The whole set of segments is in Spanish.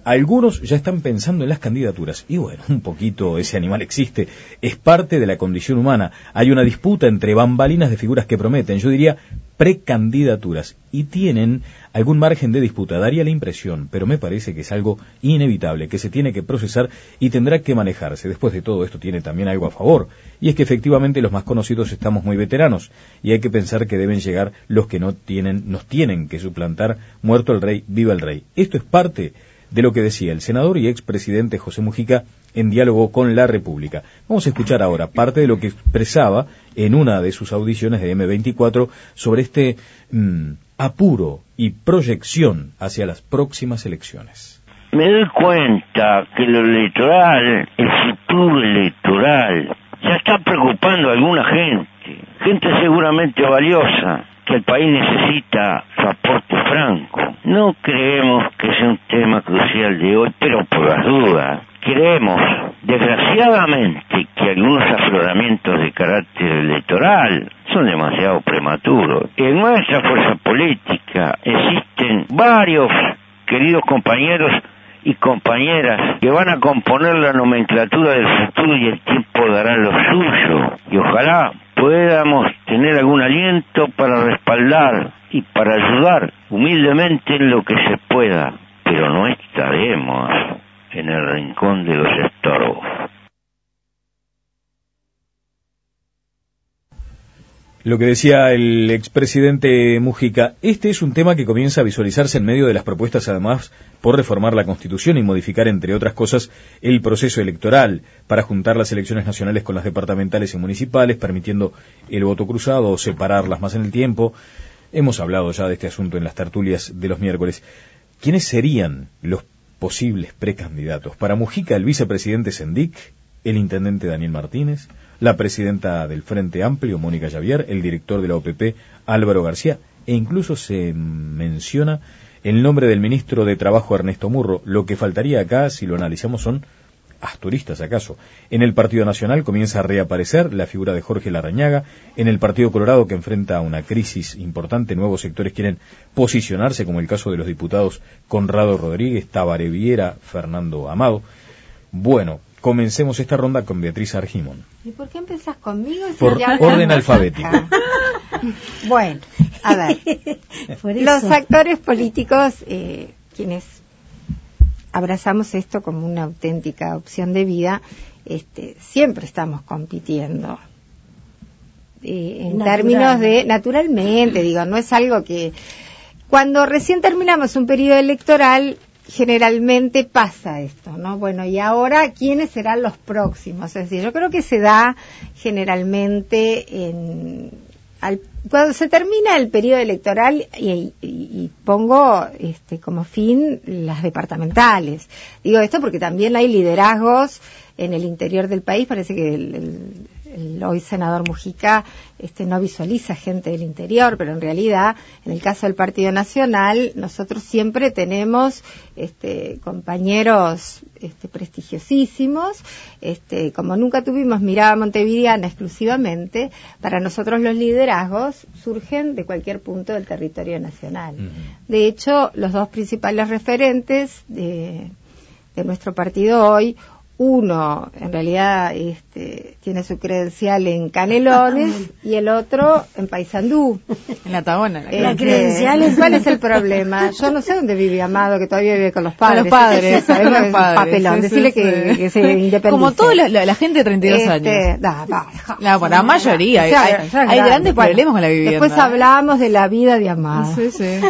Algunos ya están pensando en las candidaturas. Y bueno, un poquito ese animal existe. Es parte de la condición humana. Hay una disputa entre bambalinas de figuras que prometen, yo diría, precandidaturas. Y tienen algún margen de disputa. Daría la impresión, pero me parece que es algo inevitable, que se tiene que procesar y tendrá que manejarse. Después de todo esto tiene también algo a favor. Y es que efectivamente los más conocidos estamos muy veteranos. Y hay que pensar que deben llegar los que nos tienen que suplantar. Muerto el rey, viva el rey. Esto es parte de lo que decía el senador y expresidente José Mujica en diálogo con La República. Vamos a escuchar ahora parte de lo que expresaba en una de sus audiciones de M24 sobre este apuro y proyección hacia las próximas elecciones. Me doy cuenta que lo electoral, el futuro electoral, ya está preocupando a alguna gente seguramente valiosa, que el país necesita su aporte franco. No creemos que sea un tema crucial de hoy, pero por las dudas. Creemos, desgraciadamente, que algunos afloramientos de carácter electoral son demasiado prematuros. En nuestra fuerza política existen varios queridos compañeros y compañeras que van a componer la nomenclatura del futuro y el tiempo dará lo suyo. Y ojalá podamos tener algún aliento para respaldar y para ayudar humildemente en lo que se pueda, pero no estaremos en el rincón de los estorbos. Lo que decía el expresidente Mujica, este es un tema que comienza a visualizarse en medio de las propuestas, además, por reformar la Constitución y modificar, entre otras cosas, el proceso electoral para juntar las elecciones nacionales con las departamentales y municipales, permitiendo el voto cruzado o separarlas más en el tiempo. Hemos hablado ya de este asunto en las tertulias de los miércoles. ¿Quiénes serían los posibles precandidatos? Para Mujica, el vicepresidente Sendik, el intendente Daniel Martínez, la presidenta del Frente Amplio, Mónica Javier, el director de la OPP, Álvaro García, e incluso se menciona el nombre del ministro de Trabajo, Ernesto Murro. Lo que faltaría acá, si lo analizamos, son asturistas, acaso. En el Partido Nacional comienza a reaparecer la figura de Jorge Larrañaga. En el Partido Colorado, que enfrenta una crisis importante, nuevos sectores quieren posicionarse, como el caso de los diputados Conrado Rodríguez, Tabaré Viera, Fernando Amado. Bueno, comencemos esta ronda con Beatriz Argimón. ¿Y por qué empezás conmigo? Por orden alfabético. Bueno, a ver, los actores políticos, quienes abrazamos esto como una auténtica opción de vida, siempre estamos compitiendo. En términos de, naturalmente, digo, no es algo que... Cuando recién terminamos un periodo electoral, generalmente pasa esto, ¿no? Bueno, y ahora, ¿quiénes serán los próximos? Es decir, yo creo que se da generalmente cuando se termina el periodo electoral y pongo como fin las departamentales. Digo esto porque también hay liderazgos en el interior del país. Parece que el hoy senador Mujica no visualiza gente del interior, pero en realidad, en el caso del Partido Nacional, nosotros siempre tenemos compañeros prestigiosísimos. Como nunca tuvimos mirada montevideana exclusivamente, para nosotros los liderazgos surgen de cualquier punto del territorio nacional. De hecho, los dos principales referentes de nuestro partido hoy, uno en realidad tiene su credencial en Canelones y el otro en Paysandú, en la Tabona. La credencial, ¿cuál es el problema? Yo no sé dónde vive Amado, que todavía vive con los padres. Con los padres, sabemos con los padres. Papelón, decirle que se independice. Como toda la gente de 32 años. La mayoría. Hay grandes problemas con la vivienda. Después hablamos de la vida de Amado. Sí.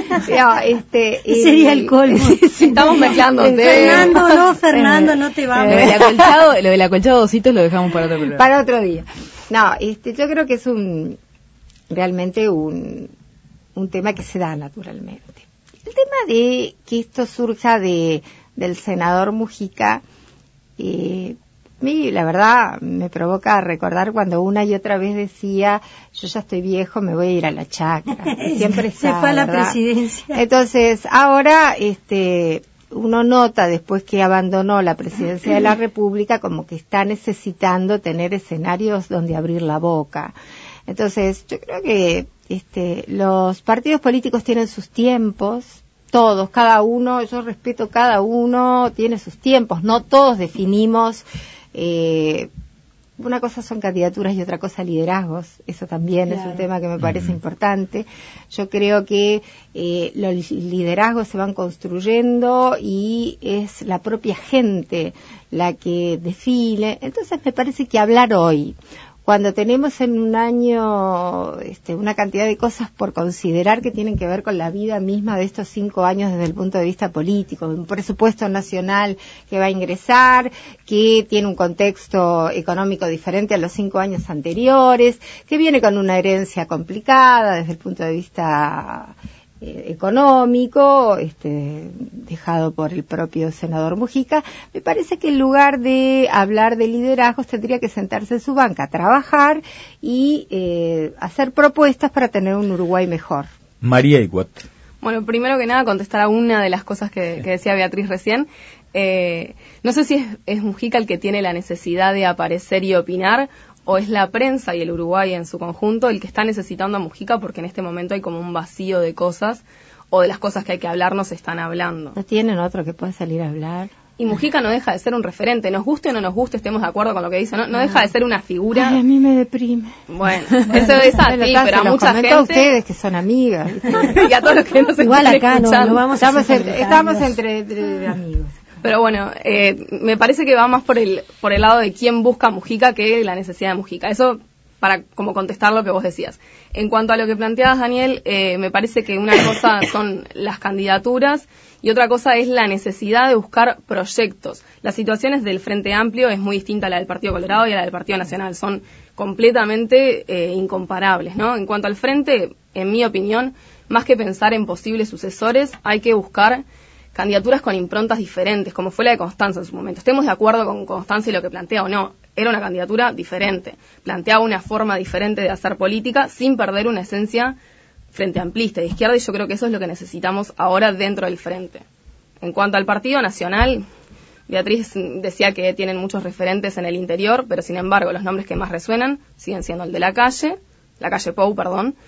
Sería el colmo. Estamos mezclando. Fernando, no te vamos. Lo del acolchado de ositos lo dejamos para otro programa. Para otro día. No, yo creo que es realmente un tema que se da naturalmente. El tema de que esto surja del senador Mujica, a mí la verdad me provoca recordar cuando una y otra vez decía, yo ya estoy viejo, me voy a ir a la chacra. Siempre se fue a la presidencia. Entonces, ahora uno nota después que abandonó la presidencia de la República como que está necesitando tener escenarios donde abrir la boca. Entonces, yo creo que los partidos políticos tienen sus tiempos, todos, cada uno, yo respeto cada uno, tiene sus tiempos, no todos definimos, una cosa son candidaturas y otra cosa liderazgos, eso también es un tema que me parece importante. Yo creo que los liderazgos se van construyendo y es la propia gente la que define, entonces me parece que hablar hoy, cuando tenemos en un año una cantidad de cosas por considerar que tienen que ver con la vida misma de estos 5 años desde el punto de vista político, un presupuesto nacional que va a ingresar, que tiene un contexto económico diferente a los 5 años anteriores, que viene con una herencia complicada desde el punto de vista económico, dejado por el propio senador Mujica. Me parece que en lugar de hablar de liderazgos tendría que sentarse en su banca a trabajar y hacer propuestas para tener un Uruguay mejor. María Iguat. Bueno, primero que nada contestar a una de las cosas que decía Beatriz recién. No sé si es Mujica el que tiene la necesidad de aparecer y opinar, o es la prensa y el Uruguay en su conjunto el que está necesitando a Mujica, porque en este momento hay como un vacío de cosas, o de las cosas que hay que hablar no se están hablando. ¿No tienen otro que pueda salir a hablar? Y Mujica no deja de ser un referente, nos guste o no nos guste, estemos de acuerdo con lo que dice, no deja de ser una figura. Ay, a mí me deprime. Bueno, eso es así, pero a mucha gente. A ustedes que son amigas. Y a todos los que nos igual están acá escuchando. no vamos estamos entre amigos. Pero bueno, me parece que va más por el lado de quién busca a Mujica que la necesidad de Mujica. Eso para como contestar lo que vos decías. En cuanto a lo que planteabas, Daniel, me parece que una cosa son las candidaturas y otra cosa es la necesidad de buscar proyectos. Las situaciones del Frente Amplio es muy distinta a la del Partido Colorado y a la del Partido Nacional. Son completamente incomparables, ¿no? En cuanto al Frente, en mi opinión, más que pensar en posibles sucesores, hay que buscar candidaturas con improntas diferentes, como fue la de Constanza en su momento. Estemos de acuerdo con Constanza y lo que plantea o no, era una candidatura diferente, planteaba una forma diferente de hacer política sin perder una esencia frente amplista de izquierda, y yo creo que eso es lo que necesitamos ahora dentro del Frente. En cuanto al Partido Nacional, Beatriz decía que tienen muchos referentes en el interior, pero sin embargo los nombres que más resuenan siguen siendo el de la calle Pou,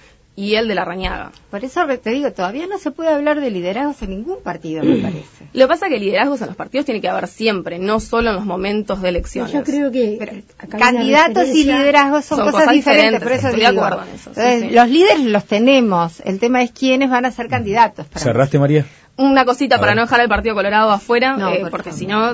y el de Larrañaga. Por eso te digo, todavía no se puede hablar de liderazgos en ningún partido, me parece. Lo que pasa es que liderazgos en los partidos tiene que haber siempre, no solo en los momentos de elecciones. Yo creo que candidatos y liderazgos son cosas diferentes, por eso estoy de acuerdo en eso. Sí. Los líderes los tenemos, el tema es quiénes van a ser candidatos. ¿Cerraste, María? Una cosita para no dejar al Partido Colorado afuera, porque si no,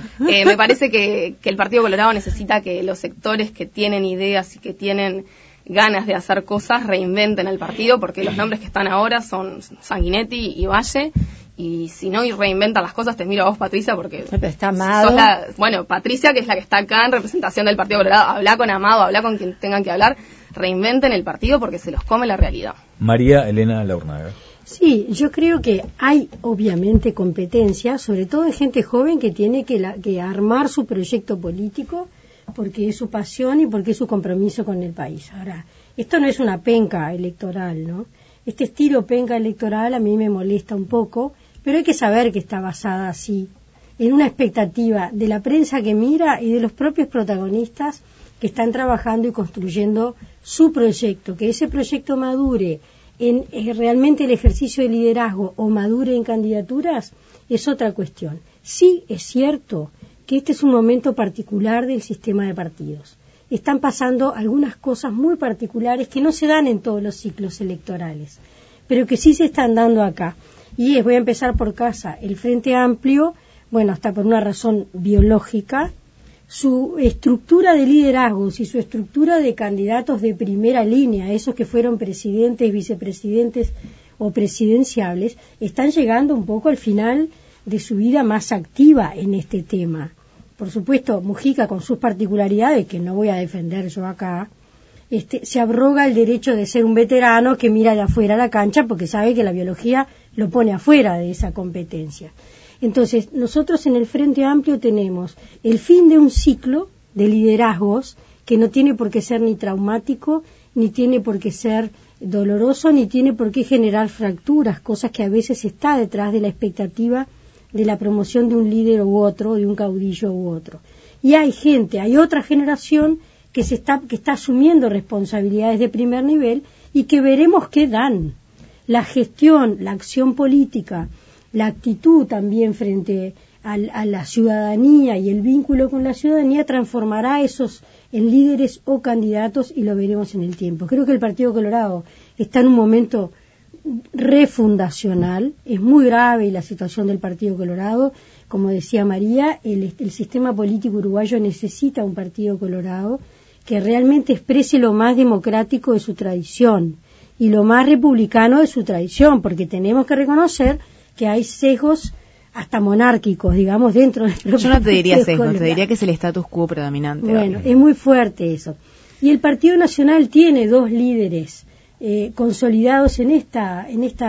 me parece que el Partido Colorado necesita que los sectores que tienen ideas y que tienen ganas de hacer cosas reinventen el partido, porque los nombres que están ahora son Sanguinetti y Valle, y si no reinventan las cosas, te miro a vos, Patricia, porque está Amado. Bueno, Patricia, que es la que está acá en representación del Partido Colorado, habla con Amado, habla con quien tengan que hablar, reinventen el partido porque se los come la realidad. María Elena Laurnaga. Sí, yo creo que hay obviamente competencia, sobre todo de gente joven que tiene que armar su proyecto político, porque es su pasión y porque es su compromiso con el país. Ahora, esto no es una penca electoral, ¿no? Este estilo penca electoral a mí me molesta un poco, pero hay que saber que está basada así, en una expectativa de la prensa que mira y de los propios protagonistas que están trabajando y construyendo su proyecto, que ese proyecto madure en realmente el ejercicio de liderazgo o madure en candidaturas, es otra cuestión. Sí, es cierto que este es un momento particular del sistema de partidos. Están pasando algunas cosas muy particulares que no se dan en todos los ciclos electorales, pero que sí se están dando acá. Y voy a empezar por casa. El Frente Amplio, bueno, hasta por una razón biológica, su estructura de liderazgos y su estructura de candidatos de primera línea, esos que fueron presidentes, vicepresidentes o presidenciables, están llegando un poco al final de su vida más activa en este tema. Por supuesto, Mujica, con sus particularidades, que no voy a defender yo acá, se abroga el derecho de ser un veterano que mira de afuera a la cancha porque sabe que la biología lo pone afuera de esa competencia. Entonces, nosotros en el Frente Amplio tenemos el fin de un ciclo de liderazgos que no tiene por qué ser ni traumático, ni tiene por qué ser doloroso, ni tiene por qué generar fracturas, cosas que a veces está detrás de la expectativa de la promoción de un líder u otro, de un caudillo u otro. Y hay otra generación que está asumiendo responsabilidades de primer nivel y que veremos qué dan. La gestión, la acción política la actitud también frente a la ciudadanía y el vínculo con la ciudadanía transformará a esos en líderes o candidatos, y lo veremos en el tiempo. Creo que el Partido Colorado está en un momento refundacional, es muy grave la situación del Partido Colorado. Como decía María, el sistema político uruguayo necesita un Partido Colorado que realmente exprese lo más democrático de su tradición y lo más republicano de su tradición, porque tenemos que reconocer que hay sesgos hasta monárquicos, digamos, dentro del propio. Yo no te diría sesgos, te diría que es el status quo predominante. Bueno, es muy fuerte eso. Y el Partido Nacional tiene 2 líderes consolidados en esta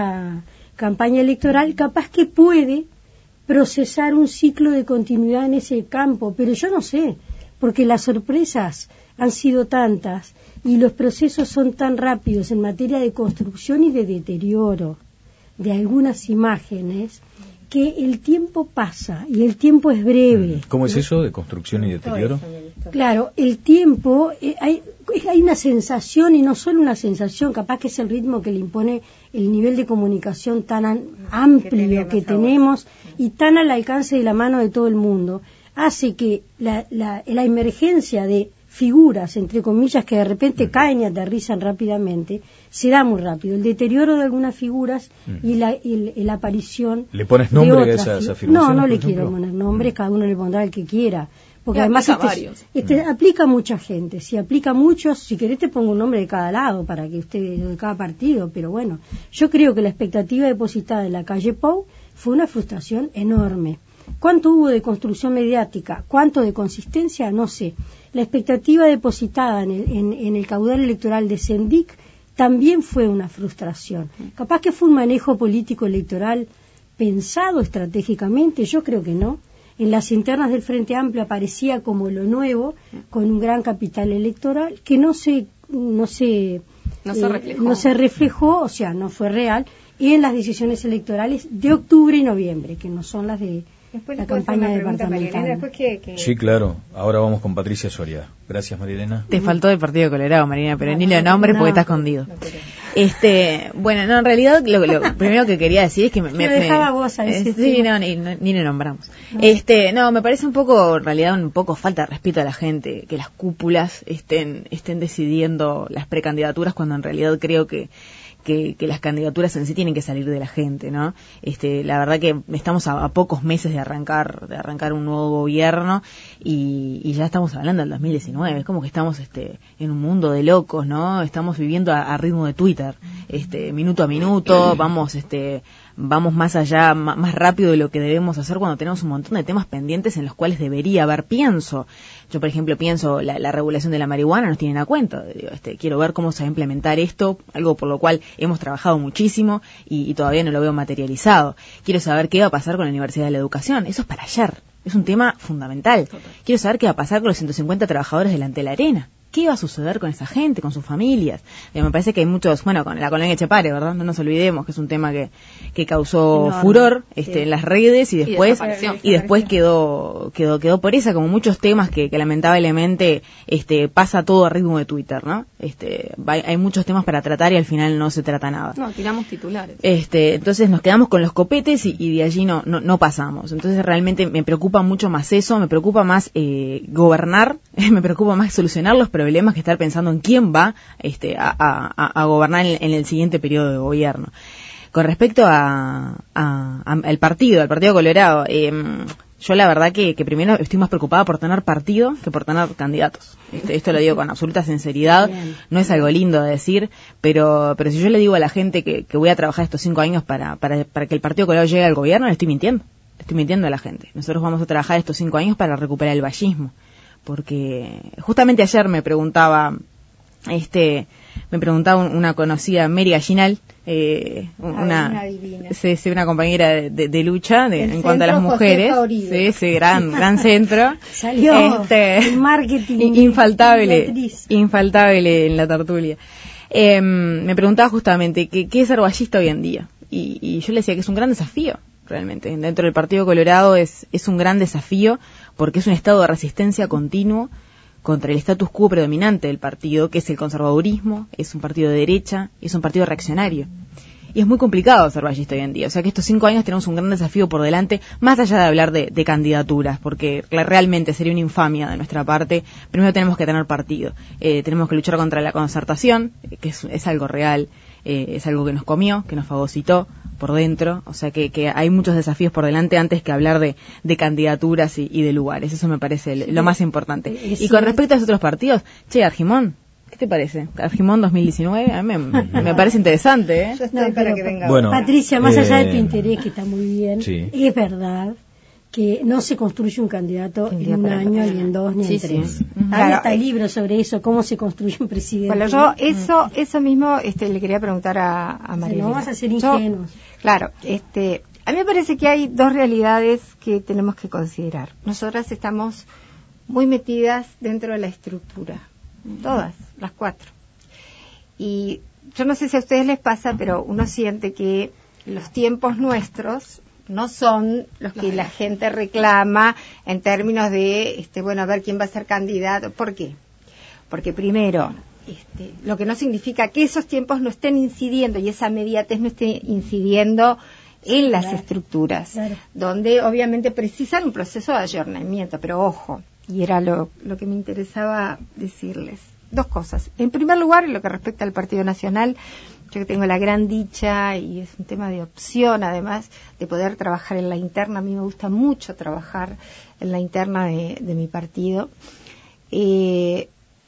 campaña electoral, capaz que puede procesar un ciclo de continuidad en ese campo, pero yo no sé, porque las sorpresas han sido tantas y los procesos son tan rápidos en materia de construcción y de deterioro de algunas imágenes, que el tiempo pasa y el tiempo es breve. ¿Cómo es eso de construcción y deterioro? Claro, el tiempo, hay una sensación, y no solo una sensación, capaz que es el ritmo que le impone el nivel de comunicación tan amplio que tenemos y tan al alcance de la mano de todo el mundo, hace que la emergencia de figuras, entre comillas, que de repente caen y aterrizan rápidamente, se da muy rápido. El deterioro de algunas figuras y la aparición. ¿Le pones nombre a esas afirmaciones? No le quiero poner nombre, cada uno le pondrá el que quiera. Porque además aplica a mucha gente. Si aplica a muchos, si querés te pongo un nombre de cada lado, para que de cada partido, pero bueno, yo creo que la expectativa depositada en la calle Pou fue una frustración enorme. ¿Cuánto hubo de construcción mediática? ¿Cuánto de consistencia? No sé. La expectativa depositada en el caudal electoral de Sendic también fue una frustración. Capaz que fue un manejo político electoral pensado estratégicamente, yo creo que no. En las internas del Frente Amplio aparecía como lo nuevo, con un gran capital electoral que no se reflejó, o sea, no fue real, y en las decisiones electorales de octubre y noviembre, que no son las de la campaña departamental. Sí, claro. Ahora vamos con Patricia Soria. Gracias, Marilena. Te faltó del Partido Colorado, Marilena, pero ni lo nombres porque está escondido. Bueno, no, en realidad lo primero que quería decir es que me dejaba vos a decir. Sí, no, ni lo nombramos. No, me parece un poco, en realidad, un poco falta de respeto a la gente, que las cúpulas estén decidiendo las precandidaturas, cuando en realidad creo que las candidaturas en sí tienen que salir de la gente, ¿no? La verdad que estamos a pocos meses de arrancar un nuevo gobierno y ya estamos hablando del 2019. Es como que estamos en un mundo de locos, ¿no? Estamos viviendo a ritmo de Twitter, minuto a minuto, vamos más allá, más rápido de lo que debemos hacer, cuando tenemos un montón de temas pendientes en los cuales debería haber. Yo, por ejemplo, pienso la regulación de la marihuana, nos tienen a cuenta. Quiero ver cómo se va a implementar esto, algo por lo cual hemos trabajado muchísimo y todavía no lo veo materializado. Quiero saber qué va a pasar con la Universidad de la Educación. Eso es para ayer. Es un tema fundamental. Total. Quiero saber qué va a pasar con los 150 trabajadores delante de la arena. ¿Qué va a suceder con esa gente, con sus familias? Me parece que hay muchos, con la colonia Echepare, ¿verdad? No nos olvidemos que es un tema que causó furor en las redes y después quedó por esa, como muchos temas que lamentablemente pasa todo a ritmo de Twitter, ¿no? Hay muchos temas para tratar y al final no se trata nada. No, tiramos titulares. Entonces nos quedamos con los copetes y de allí no pasamos. Entonces realmente me preocupa mucho más eso, me preocupa más gobernar, me preocupa más solucionar los problemas que estar pensando en quién va a gobernar en el siguiente periodo de gobierno. Con respecto al Partido Colorado, yo la verdad que primero estoy más preocupada por tener partido que por tener candidatos. Esto lo digo con absoluta sinceridad. Bien. No es algo lindo de decir, pero si yo le digo a la gente que voy a trabajar estos 5 años para que el Partido Colorado llegue al gobierno, le estoy mintiendo. Le estoy mintiendo a la gente. Nosotros vamos a trabajar estos 5 años para recuperar el vallismo. Porque justamente ayer me preguntaba una conocida, Mary Gallinal, una compañera de lucha en cuanto a las mujeres, gran centro, salió el marketing infaltable en la tertulia. Me preguntaba justamente qué es ser vallista hoy en día, y yo le decía que es un gran desafío. Realmente, dentro del Partido Colorado es un gran desafío, porque es un estado de resistencia continuo contra el status quo predominante del partido, que es el conservadurismo, es un partido de derecha, es un partido reaccionario. y es muy complicado ser vallista hoy en día. O sea que estos 5 años tenemos un gran desafío por delante, más allá de hablar de candidaturas, porque realmente sería una infamia de nuestra parte. Primero tenemos que tener partido, tenemos que luchar contra la concertación, que es algo real, es algo que nos comió, que nos fagocitó por dentro, o sea que hay muchos desafíos por delante antes que hablar de candidaturas y de lugares. Eso me parece lo más importante. Y con respecto a los otros partidos, Argimón, ¿qué te parece? Argimón 2019, a mí me parece interesante, ¿eh? Yo estoy para que venga. Bueno, Patricia, más allá de tu interés, que está muy bien, sí. Es verdad que no se construye un candidato en un año, ni en 2, ni en 3. Sí. Hay hasta libros sobre eso, cómo se construye un presidente. Bueno, yo eso mismo le quería preguntar a María. No vas a ser ingenuos. Claro, a mí me parece que hay 2 realidades que tenemos que considerar. Nosotras estamos muy metidas dentro de la estructura, todas, las 4. Y yo no sé si a ustedes les pasa, pero uno siente que los tiempos nuestros no son los que la gente reclama en términos de, a ver quién va a ser candidato. ¿Por qué? Porque primero, lo que no significa que esos tiempos no estén incidiendo y esa inmediatez no esté incidiendo en las estructuras, donde obviamente precisan un proceso de ayornamiento, pero ojo, y era lo que me interesaba decirles. 2 cosas. En primer lugar, en lo que respecta al Partido Nacional, yo que tengo la gran dicha, y es un tema de opción además, de poder trabajar en la interna. A mí me gusta mucho trabajar en la interna de mi partido. Y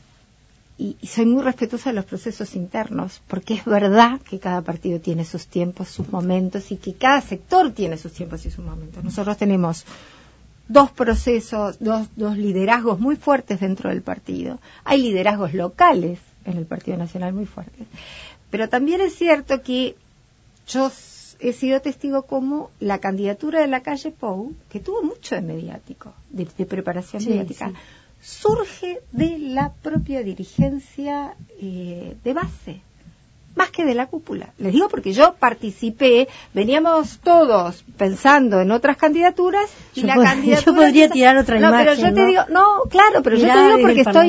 soy muy respetuosa de los procesos internos, porque es verdad que cada partido tiene sus tiempos, sus momentos, y que cada sector tiene sus tiempos y sus momentos. Nosotros tenemos 2 procesos, dos liderazgos muy fuertes dentro del partido. Hay liderazgos locales en el Partido Nacional muy fuertes. Pero también es cierto que yo he sido testigo como la candidatura de Lacalle Pou, que tuvo mucho de mediático, de preparación mediática, surge de la propia dirigencia de base, más que de la cúpula. Les digo porque yo participé, veníamos todos pensando en otras candidaturas y la candidatura... Yo podría tirar otra imagen, pero yo te digo, claro, pero yo te digo porque estoy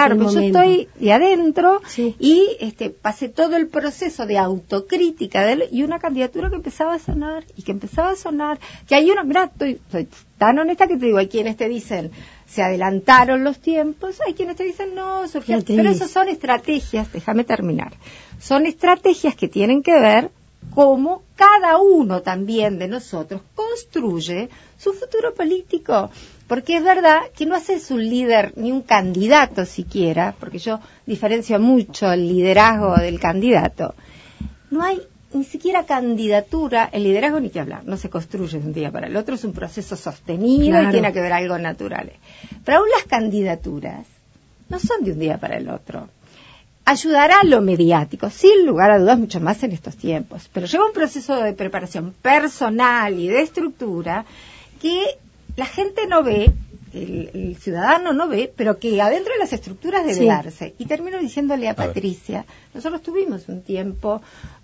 adentro y pasé todo el proceso de autocrítica y una candidatura que empezaba a sonar que hay una, mirá, soy tan honesta que te digo, hay quienes te dicen se adelantaron los tiempos, hay quienes te dicen no, surgió, pero eso son estrategias, déjame terminar, son estrategias que tienen que ver cómo cada uno también de nosotros construye su futuro político, porque es verdad que no haces un líder ni un candidato siquiera, porque yo diferencio mucho el liderazgo del candidato, no hay ni siquiera candidatura, el liderazgo ni que hablar, no se construye de un día para el otro, es un proceso sostenido y tiene que ver algo natural. Pero aún las candidaturas no son de un día para el otro. Ayudará a lo mediático, sin lugar a dudas, mucho más en estos tiempos, pero lleva un proceso de preparación personal y de estructura que la gente no ve, el ciudadano no ve, pero que adentro de las estructuras debe darse. Y termino diciéndole a Patricia, nosotros tuvimos un tiempo,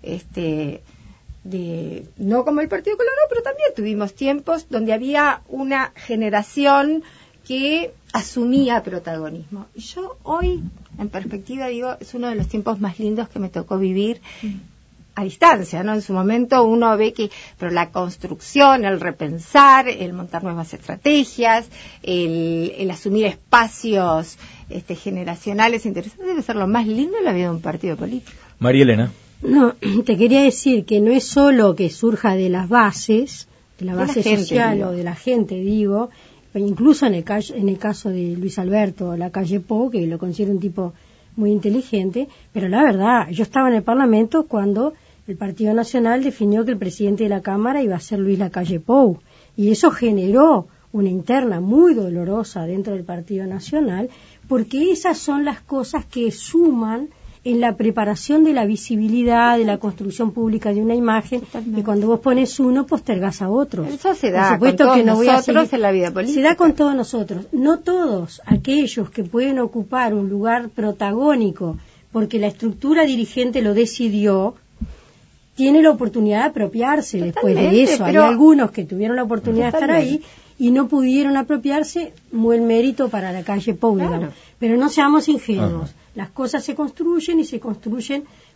no como el Partido Colorado, pero también tuvimos tiempos donde había una generación que asumía protagonismo. Y yo hoy, en perspectiva, digo, es uno de los tiempos más lindos que me tocó vivir a distancia, ¿no? En su momento uno ve pero la construcción, el repensar, el montar nuevas estrategias, el asumir espacios generacionales interesantes debe ser lo más lindo de la vida de un partido político. María Elena. No, te quería decir que no es solo que surja de las bases, de la base social o de la gente, digo, incluso en el caso de Luis Alberto Lacalle Pou, que lo considero un tipo muy inteligente, pero la verdad, yo estaba en el Parlamento cuando el Partido Nacional definió que el presidente de la Cámara iba a ser Luis Lacalle Pou, y eso generó una interna muy dolorosa dentro del Partido Nacional, porque esas son las cosas que suman en la preparación de la visibilidad, de la construcción pública de una imagen, y cuando vos pones uno, postergás a otros. Eso se da con todos nosotros en la vida política. Se da con todos nosotros. No todos aquellos que pueden ocupar un lugar protagónico, porque la estructura dirigente lo decidió, tiene la oportunidad de apropiarse después de eso. Hay algunos que tuvieron la oportunidad de estar ahí y no pudieron apropiarse, buen mérito para Lacalle Pou, digamos. Pero no seamos ingenuos. Las cosas se construyen y se construyen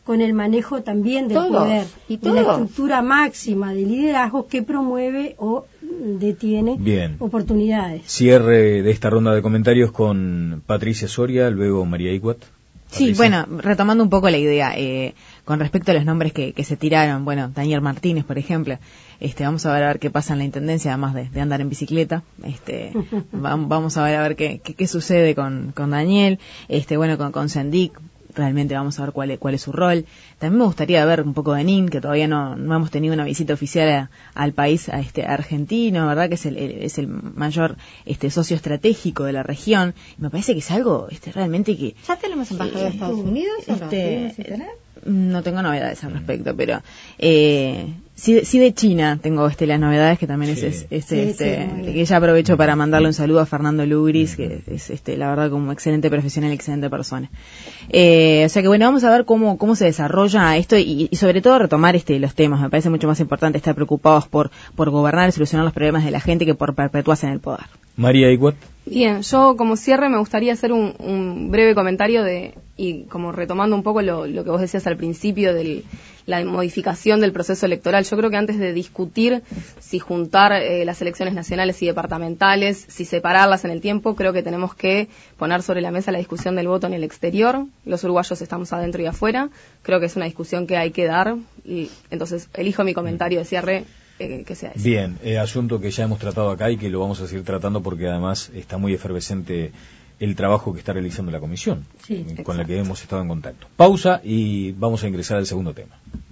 con el manejo también del poder, de la estructura máxima de liderazgo que promueve o detiene oportunidades. Cierre de esta ronda de comentarios con Patricia Soria, luego María Iguat. Sí, bueno, retomando un poco la idea, con respecto a los nombres que se tiraron, bueno, Daniel Martínez, por ejemplo, vamos a ver qué pasa en la intendencia, además de andar en bicicleta, vamos a ver qué sucede con Daniel, bueno, con Sendik, realmente vamos a ver cuál es su rol. También me gustaría ver un poco de Nin, que todavía no hemos tenido una visita oficial al país argentino, ¿verdad? Que es el mayor socio estratégico de la región. Y me parece que es algo realmente que... ¿Ya tenemos embajador de Estados Unidos o no? No tengo novedades al respecto, pero sí de China tengo las novedades, que también que ya aprovecho para mandarle un saludo a Fernando Lugris, que es la verdad como excelente profesional, excelente persona. O sea que bueno, vamos a ver cómo se desarrolla esto y sobre todo retomar los temas. Me parece mucho más importante estar preocupados por gobernar y solucionar los problemas de la gente que por perpetuarse en el poder. María Iguat. Bien, yo como cierre me gustaría hacer un breve comentario y como retomando un poco lo que vos decías al principio de la modificación del proceso electoral. Yo creo que antes de discutir si juntar las elecciones nacionales y departamentales, si separarlas en el tiempo, creo que tenemos que poner sobre la mesa la discusión del voto en el exterior. Los uruguayos estamos adentro y afuera. Creo que es una discusión que hay que dar. Y entonces elijo mi comentario de cierre. Que sea eso. Bien, asunto que ya hemos tratado acá y que lo vamos a seguir tratando porque además está muy efervescente el trabajo que está realizando la comisión, con la que hemos estado en contacto. Pausa y vamos a ingresar al segundo tema.